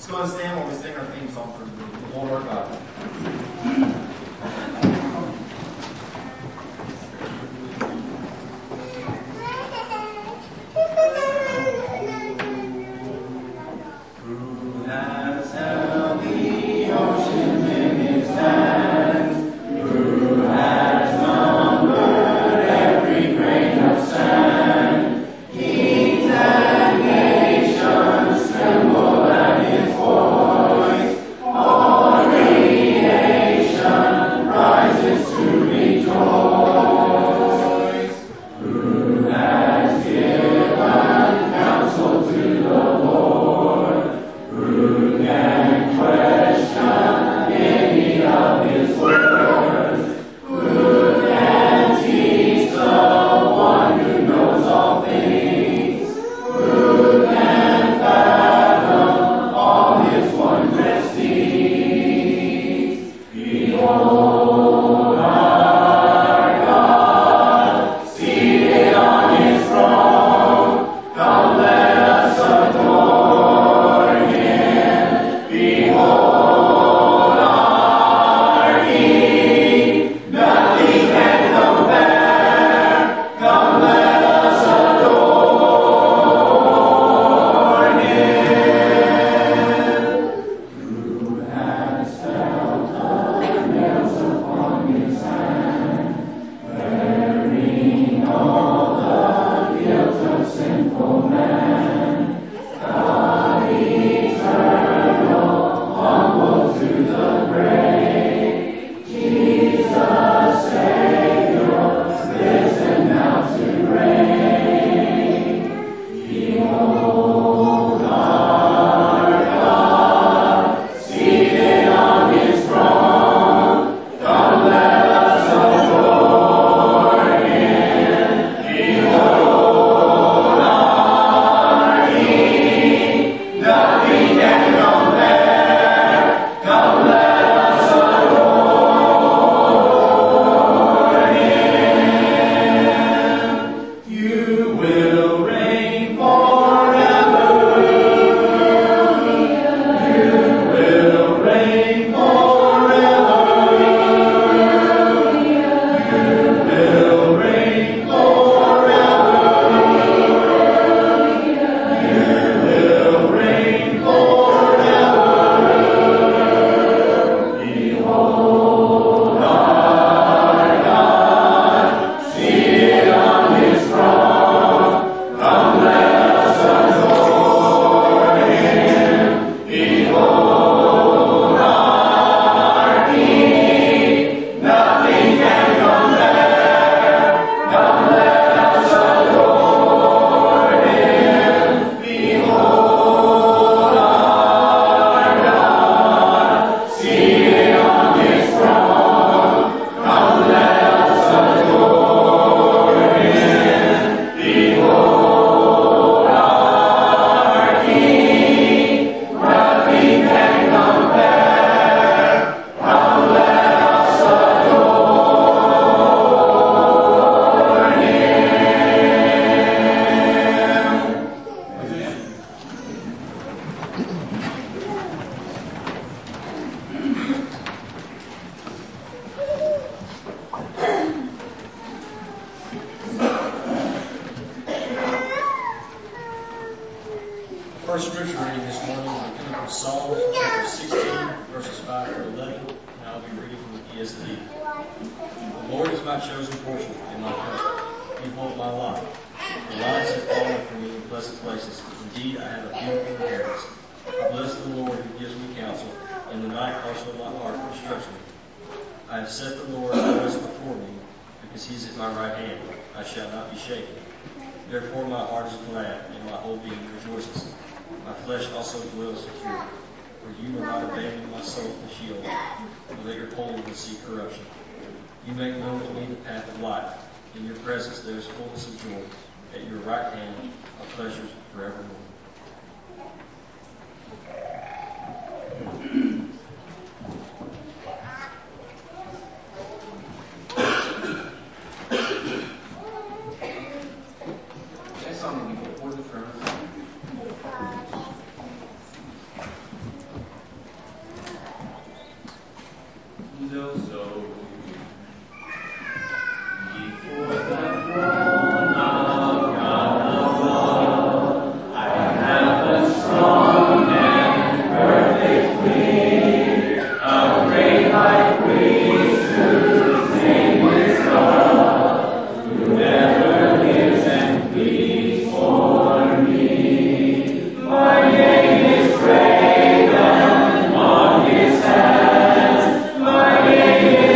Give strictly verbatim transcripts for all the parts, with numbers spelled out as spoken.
Let's go and stand while we sing our theme song for the Lord our God. First scripture reading this morning will be coming from Psalms chapter sixteen, verses five through eleven, and I'll be reading from the E S V. The Lord is my chosen portion and my comfort. He holds my life. The lines have fallen for me in pleasant places. Indeed, I have a beautiful inheritance. I bless the Lord who gives me counsel. In the night also my heart instructs me. I have set the Lord always before me, because he is at my right hand. I shall not be shaken. Therefore my heart is glad, and my whole being rejoices. My flesh also dwells secure, for you will not abandon my soul to Sheol, or let your Holy One see corruption. You make known to me the path of life. In your presence there is fullness of joy. At your right hand are pleasures forevermore. That song will be before the throne. still so. Before the throne of God above, I have a strong and perfect plea, a great high priest whose name is God, who ever lives and pleads for me. My name is graven on his hands, my name is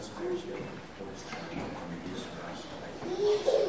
us, Lord, for this time. We use for us.